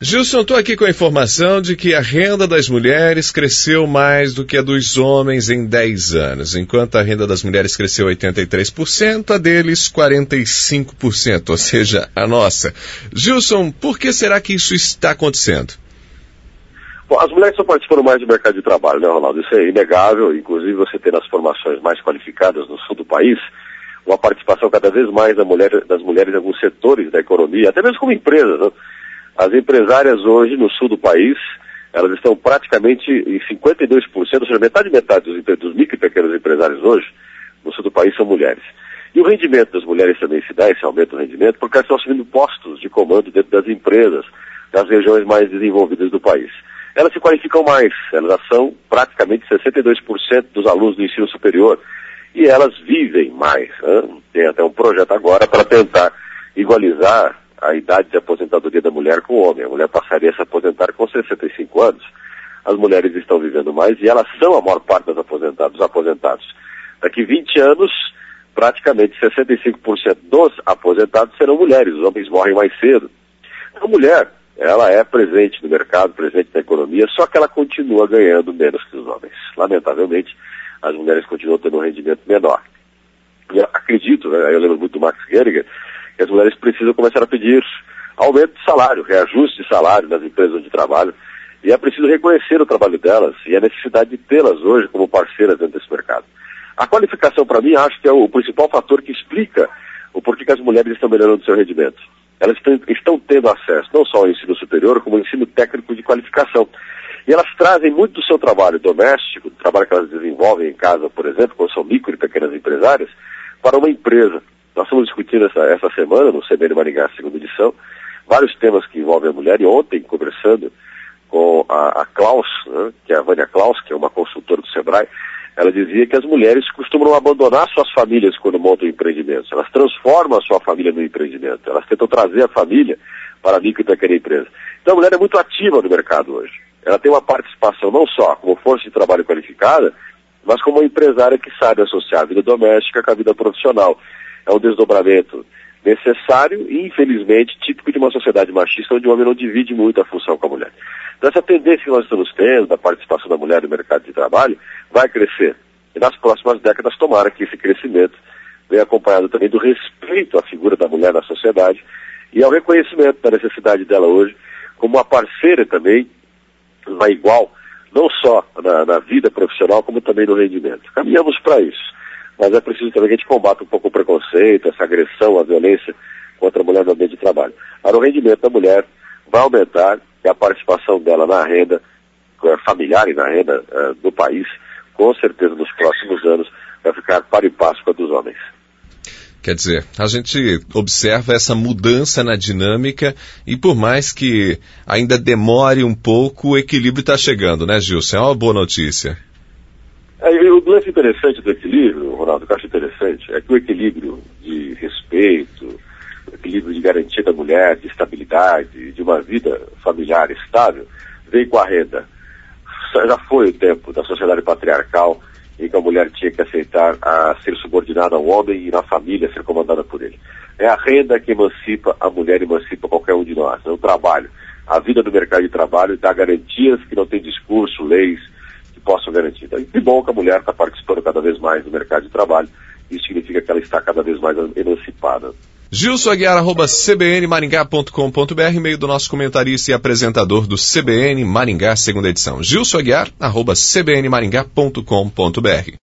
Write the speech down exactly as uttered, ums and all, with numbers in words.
Gilson, estou aqui com a informação de que a renda das mulheres cresceu mais do que a dos homens em dez anos. Enquanto a renda das mulheres cresceu oitenta e três por cento, a deles quarenta e cinco por cento, ou seja, a nossa. Gilson, por que será que isso está acontecendo? Bom, as mulheres estão participando mais do mercado de trabalho, né, Ronaldo? Isso é inegável. Inclusive, você tem nas formações mais qualificadas no sul do país uma participação cada vez mais da mulher, das mulheres em alguns setores da economia, até mesmo como empresas, né? As empresárias hoje no sul do país, elas estão praticamente em cinquenta e dois por cento, ou seja, metade e metade dos, dos micro e pequenos empresários hoje no sul do país são mulheres. E o rendimento das mulheres também se dá, esse aumento do rendimento, porque elas estão assumindo postos de comando dentro das empresas, das regiões mais desenvolvidas do país. Elas se qualificam mais, elas são praticamente sessenta e dois por cento dos alunos do ensino superior, e elas vivem mais, né? Tem até um projeto agora para tentar igualizar a idade de aposentadoria da mulher com o homem. A mulher passaria a se aposentar com sessenta e cinco anos. As mulheres estão vivendo mais e elas são a maior parte das aposentadas, dos aposentados. Daqui vinte anos, praticamente sessenta e cinco por cento dos aposentados serão mulheres. Os homens morrem mais cedo. A mulher, ela é presente no mercado, presente na economia, só que ela continua ganhando menos que os homens. Lamentavelmente, as mulheres continuam tendo um rendimento menor. E eu acredito, né, eu lembro muito do Max Geringer, que as mulheres precisam começar a pedir aumento de salário, reajuste de salário nas empresas onde trabalham, e é preciso reconhecer o trabalho delas e a necessidade de tê-las hoje como parceiras dentro desse mercado. A qualificação, para mim, acho que é o principal fator que explica o porquê que as mulheres estão melhorando o seu rendimento. Elas estão, estão tendo acesso não só ao ensino superior, como ao ensino técnico de qualificação. E elas trazem muito do seu trabalho doméstico, do trabalho que elas desenvolvem em casa, por exemplo, quando são micro e pequenas empresárias, para uma empresa. Nós estamos discutindo essa, essa semana, no C B N Maringá, segunda edição, vários temas que envolvem a mulher, e ontem, conversando com a, a Klaus, né, que é a Vânia Klaus, que é uma consultora do Sebrae, ela dizia que as mulheres costumam abandonar suas famílias quando montam empreendimentos. Elas transformam a sua família no empreendimento. Elas tentam trazer a família para a micro e pequena empresa. Então a mulher é muito ativa no mercado hoje. Ela tem uma participação não só como força de trabalho qualificada, mas como uma empresária que sabe associar a vida doméstica com a vida profissional. É um desdobramento necessário e, infelizmente, típico de uma sociedade machista onde o homem não divide muito a função com a mulher. Então, essa tendência que nós estamos tendo da participação da mulher no mercado de trabalho vai crescer. E nas próximas décadas, tomara que esse crescimento venha acompanhado também do respeito à figura da mulher na sociedade e ao reconhecimento da necessidade dela hoje como uma parceira também, uma igual, não só na, na vida profissional, como também no rendimento. Caminhamos para isso. Mas é preciso também que a gente combata um pouco o preconceito, essa agressão, a violência contra a mulher no ambiente de trabalho. Para o rendimento da mulher vai aumentar e a participação dela na renda familiar e na renda uh, do país, com certeza nos próximos anos, vai ficar par e passo com a dos homens. Quer dizer, a gente observa essa mudança na dinâmica e por mais que ainda demore um pouco, o equilíbrio está chegando, né, Gilson? É uma boa notícia. É, o lance interessante do equilíbrio, Ronaldo, que eu acho interessante, é que o equilíbrio de respeito, o equilíbrio de garantia da mulher, de estabilidade, de uma vida familiar estável, vem com a renda. Já foi o tempo da sociedade patriarcal em que a mulher tinha que aceitar a ser subordinada ao homem e na família ser comandada por ele. É a renda que emancipa a mulher, emancipa qualquer um de nós. É o trabalho, a vida do mercado de trabalho dá garantias que não tem discurso, leis, possam garantir. Então, que bom que a mulher está participando cada vez mais do mercado de trabalho. Isso significa que ela está cada vez mais emancipada. Gilson Aguiar, arroba c b n maringá ponto com ponto b r, meio do nosso comentarista e apresentador do C B N Maringá, segunda edição. Gilson Aguiar, arroba c b n maringá ponto com ponto b r.